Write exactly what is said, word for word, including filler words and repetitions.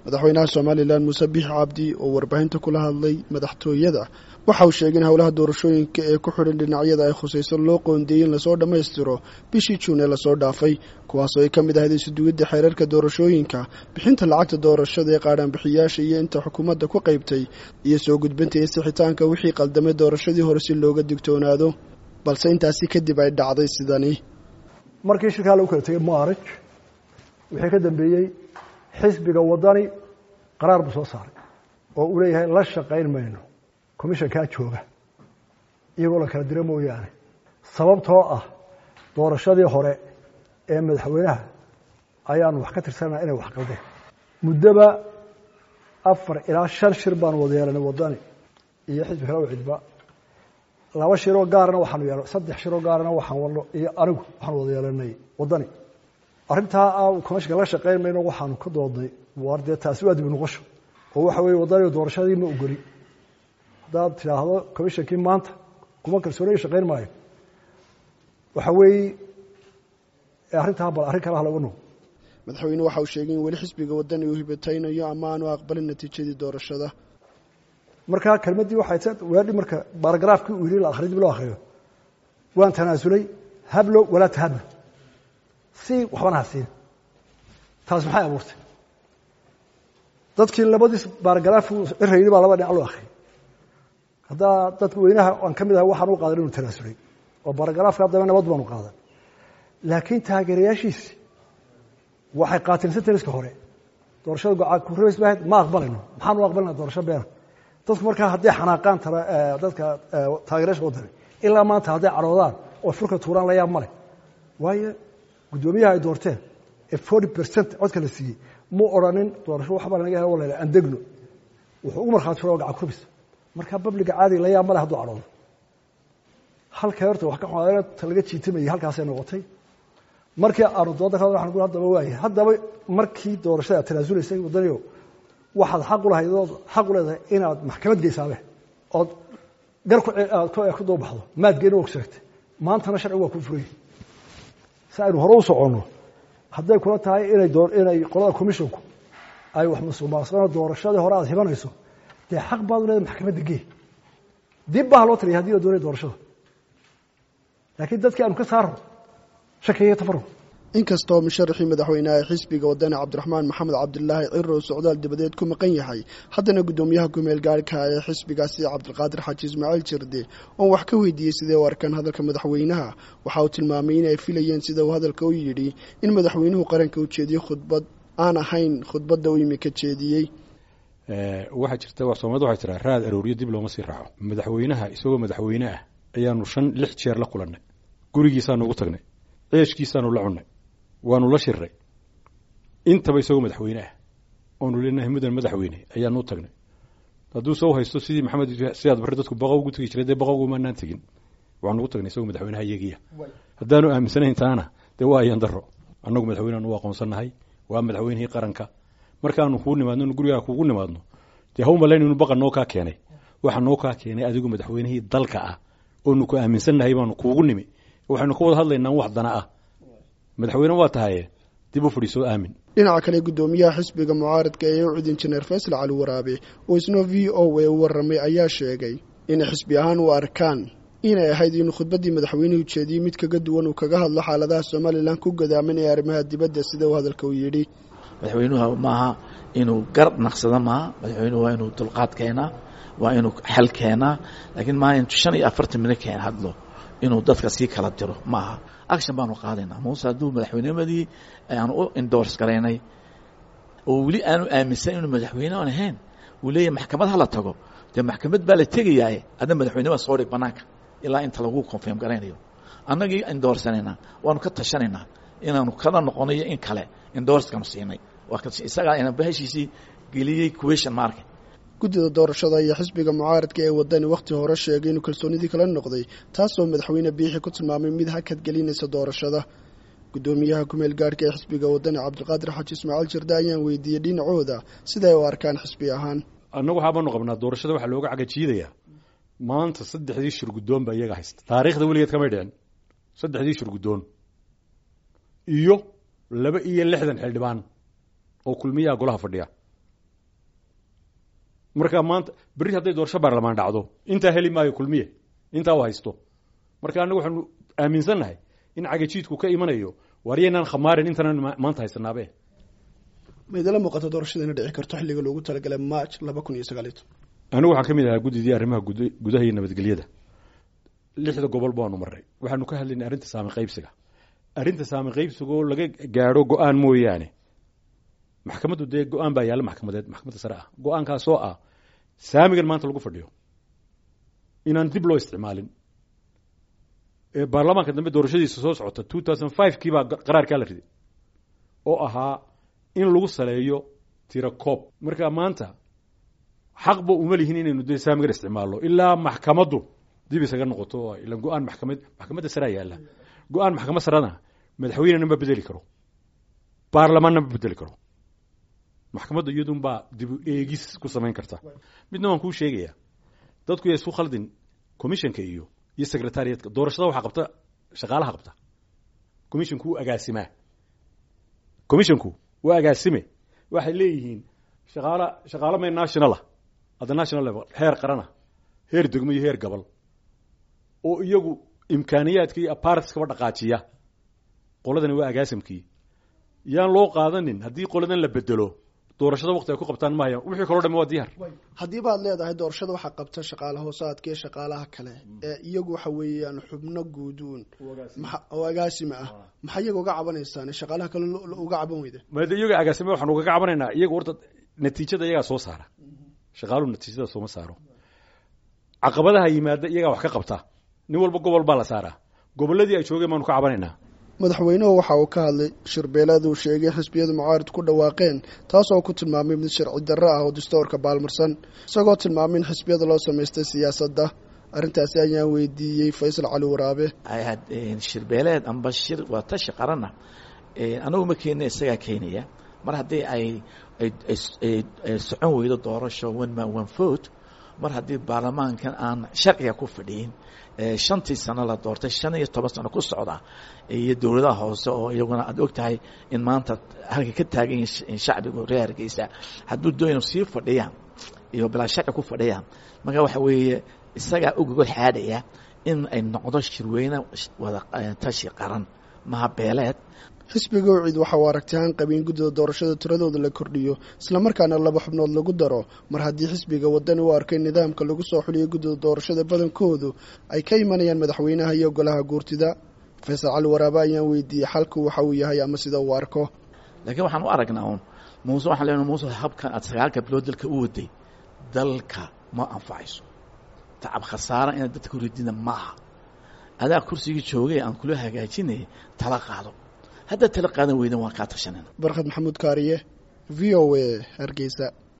madaxweynaha Soomaaliland Muuse Biixi Cabdi oo warbaahinta kula hadlay madaxtooyada waxa uu sheegay in howlaha doorashooyinka ee ku xidhan dhinacyada ay khusayso loo qoondeeyay in la soo dhameystiro bishii Juun ee la soo dhaafay kuwaas oo ay ka mid ahayd isuduwidda xeerarka doorashooyinka bixinta lacagta doorashada ee qaadhan bixiyaasha iyo inta xukuumadda ku qaybtay iyo soo gudbinta iyo sixitaanka wixii qaldamay doorashadii hore si looga digtoonaado balse intaasi kadib ay dhacday sidani markii shirka lagu kala tagay Maarch wixii ka dambeeyay xisbiga wadani qaraar buu soo saaray oo uu leeyahay la shaqayn mayno komishanka jooga iyagoo la kala diray mooyaane sababtoo ah doorashadii hore ee madaxweynaha ayaan wax ka tirsanaa inay wax qaldeen muddaba afar ilaa shan shir baan wada yeelanay wadani iyo xisbi kale oo cidba laba shir oo gaarna waxaan yeelanay saddex shir oo gaarna waxaan wado iyo anigu waxaan wada yeelanay wadani arrintaa aa komishanka la shaqayn mayno waxaan ka doodnay warde taasi waa dib u noqosho oo waxa weeye wadani doorashadii ma ogoli hadaad tiraahdo komishankii maanta kuma kalsoonay shaqayn maayo waxa weeye arrintaa bal arrin kale lagu noqo madaxweynuhu waxa uu sheegay in weli xisbiga wadani uu hibataynayo ama aanu aqbalin natiijadii doorashada marka kelmadii waxay tahay weedhi marka baragraafkii uu yiri la akhriyo loo akhriyo waan tanaasulay hablo wala tahablo si waxbana hasiin taas maxay abuurtay dadkii labadii baragraaf irayay baa laba dhinac loo akhriyo hada dadku weynaha aan kamid ahay waxaan u qaadan inuu tanaasulay oo baragraafka hadaba nabad baan u qaadan laakiin taageerayaashiisi waxay qaatilsan tiriska hore doorashada go'aan ku reebis baad ma aqbalino maxaan u aqbalnaa doorasho been dadku markaa hadday xanaaqaan tara dadka taageerayaasha wadani ilaa maanta hadday caroodaan oo furka tuuraan la yaab male waayo gudoomiyaha ay doorteen ee forty percent codka la siiyay mu oranin doorasho waxba laga helo walaal aan degno wuxuu u marxaad furo gacan ku bis marka public caadi la yaab male haduu caroodo halka horta wax ka xoogaa talaga jiitimay halkaas ay noqotay markii aanu dooda ka waxaan ku hadaba waayay hadaba markii doorashada tanaasuleysay wadaniyo waxaad xaq u lahayd xaq u leedahay inaad maxkamad geysaabe oo gar ku ku doo baxdo maad geeno og sheegtay maantana sharci waa ku furay saaynu hore u socono hadday kula tahay inay door inay qolada commissionku ay wax masuumaasana doorashada hore aad hibanayso dee xaq baad u leedahay maxkamadda gee dib baa loo tiriyay haddii la doonayo doorashada laakiin dadkii aanu ka saarno shakiyo tafarruq inkastoo musharaxii madaxweynaha xisbiga wadani Cabdiraxmaan Maxamed Cabdullaahi Ciro socdaal dibadeed ku maqan yahay haddana gudoomiyaha ku-meel gaarka ee xisbigaasi Cabdulqaadir Xaaji Ismaaciil Jirde oo wax ka weydiiyay sidee u arkaan hadalka madaxweynaha waxa uu tilmaamay in ay filayeen sida uu hadalka u yidhi in madaxweynuhu qaranka u jeediyay khudbad aan ahayn khudbadda uu imika jeediyey ee waxa jirta wax Soomaalidu waxay tiraa raad arooriyo dib looma sii raaco madaxweynaha isagoo madaxweyne ah ayaanu shan lix jeer la kulanay gurigiisa ugu tagnay ceeshkiisa la cunay waanu la shiray intaba isagoo madaxweyne ah oo leenahay mudan madaxweyne ayaanu tagnay haduu soo haysto sidii maxamed siyaad barre dadku baqow ugu tagi jiray baqow ma naan tagin waanu ugu tagnay isagoo madaxweynaha iyagiya hadaanu aaminsanayn taana de waa ayaan daro annagu madaxweynaha waa aqoonsanahay waa madaxweynihii qaranka markaanu ku nimaadno guriga kuugu nimaadno de haw malaynaynu baqa noo ka keenay waxa noo ka keenay adigu madaxweynihii dalka ah oo nu ku aaminsanahay baanu kuugu nimi waxaanu ka wada hadlaynaa wax dana ah madaxweyne waa tahay dib u fadhiiso aamin dhinaca kale gudoomiyaha xisbiga mucaaradka ee u injineer Faysal Cali Waraabe oo isna V O A warramay ayaa sheegay in xisbi ahaan u arkaan inay ahayd in khudbadii madaxweynuhu jeediyay mid kaga duwan uu kaga hadlo xaaladaha Soomaaliland ku gadaaman ee arrimaha dibadda sida uu hadalka u yiri madaxweynuhu maaha inuu garab naqsado ma madaxweynuhu waa inuu dulqaad keenaa waa inuu xal keenaa laakiin ma intuu shan iyo afartan minute keen hadlo inuu dadka si kala diro maaha action baanu qaadayna Muuse haduu madaxweynamadii aanu u endorse gareynay oo wali aanu aaminsan inuu madaxweyne aan ahayn uu leeyahay maxkamad hala tago de maxkamad baa la tagayaa adan madaxweynaha soo dhig banaanka ilaa inta lagu confirm gareynayo annagii endorsanayna waanu ka tashanayna inaanu kala noqonayo in kale endorse kan siinay waa ka isaga ina bahashiisi geliyay question mark gudida doorashada iyo xisbiga mucaaradka ee wadani waqti hore sheegay inuu kalsoonidii kala noqday taasoo madaxweyne Biixi ku tilmaamay mid hakad gelinaysa doorashada gudoomiyaha ku-meel gaarka ee xisbiga wadani Cabdulqaadir Xaaji Ismaaciil Jirde ayaan weydiiyay dhinacooda sida ay u arkaan xisbi ahaan annagu waxaanu qabnaa doorashada waxa looga cagajiidaya maanta saddexdii shir gudoon baa iyaga haysta taariikhda weligeed kama dhicin saddexdii shir gudoon iyo laba iyo lixdan xildhibaan oo kulmiyaha golaha fadhiya marka maanta berri hadday doorasho baarlamaan dhacdo intaa heli maayo kulmiye intaa u haysto marka anagu waxaanu aaminsannahay in cagajiidku ka imanayo waaryaynaan khamaarin intanan maanta haysanaabe maydala muuqato doorashada inay dhici karto xilliga loogu talagalay march laba kun iyo sagaal iyo toban anigu waxaan ka mid ahaa guddidii arrimaha gudaha iyo nabadgelyada lixda gobol baanu marray waxaanu ka hadlaynay arrinta saami qaybsiga arrinta saami qaybsigoo laga gaadho go-aan mooyaane maxkamaddu dee go-aan baa yaalla maxkamadeed maxkamadda sare ah go-aankaasoo ah saamigan maanta lagu fadhiyo inaan dib loo isticmaalin ee baarlamaanka dambe doorashadiisa soo socota two thousand five kii baa qaraarkaa la riday oo ahaa in lagu saleeyo tira koob marka maanta xaqba uma lihin inaynu dee saamigan isticmaalno ilaa maxkamaddu dib isaga noqoto ila go-aan maxkamad maxkamadda sare yaalla go-aan maxkamad sarena madaxweynena ma bedeli karo baarlamaanna ma bedeli karo maxkamadda iyadun baa dib u eegis ku samayn karta midna waan kuu sheegayaa dadku yaa isku khaldin commissionka iyo iyo secretariatka doorashada waxaa qabta shaqaalaha qabta commissionku wuu agaasimaa commissionku waa agaasime waxay leeyihiin shaqaala shaqaalo may nationala at the national level heer qarana heer degmo iyo heer gobol oo iyagu imkaaniyaadka iyo apartskaba dhaqaajiya qoladani waa agaasimkii yaan loo qaadanin haddii qoladan la bedelo doorashada waqti ay ku qabtaan maayo wixii kaloo dhamma waa diyaar haddii baad leedahay doorashada waxaa qabta shaqaalaha hoosaadka iyo shaqaalaha kale ee iyagu waxa weeyaan xubno guuduun oo agaasima ah maxaa iyaga uga cabanaysaan shaqaalaha kale uga caban weyda maada iyaga agaasima waxaan ugaga cabanaynaa iyaga horta natiijada iyagaa soo saara shaqaaluhu natiijada sooma saaro caqabadaha yimaada iyagaa wax ka qabta nin walba gobol baa la saaraa gobolladii ay joogeen baanu ka cabanaynaa madaxweynuhu waxa uu ka hadlay shirbeelada uu sheegay xisbiyada mucaarid ku dhawaaqeen taasoo ku tilmaamay mid sharci darro ah oo dastuurka baalmarsan isagoo tilmaamay in xisbiyada loo samaystay siyaasadda arrintaasi ayaan weydiiyey faysal cali waraabe shirbeeleed amba shir waa tashi qaranna anagu ma keenna isagaa keenaya mar haddii ay socon weydo doorasho one man one vote mar haddii baarlamaankan aan sharciga ku fadhiyin shantii sano la doortay shan iyo toban sano ku socda iyo dowladaha hoose oo iyaguna aad og tahay in maanta halka ka taagan yihiin shacbigu reer Hargeysa hadduu doono sii fadhiyaan iyo bilaa sharci ku fadhiyaan marka waxa weeye isagaa uga xaadaya in ay noqdo shirweyne wada tashi qaran maha beeleed xisbiga ucid waxa uu aragtihaan qabin guddida doorashada tiradooda la kordhiyo isla markaana laba xubnood lagu daro mar haddii xisbiga wadani u arkay nidaamka lagu soo xuliyo guddida doorashada badankoodu ay ka imanayaan madaxweynaha iyo golaha guurtida faysal cali waraabe ayaan weydiiyey xalku waxa uu yahay ama sida uu arko laakiin waxaan u aragnaa uun muuse waxaan leenahay muuse habkan aad sagaalka bilood dalka u waday dalka ma anfacayso tacab khasaara inaad dadka ku ridina maaha adaa kursigii joogay aan kula hagaajinay tala qaado hadda tala qaadan weydan waan kaa tashanayna barkad maxamuud kaariye v o a hargeysa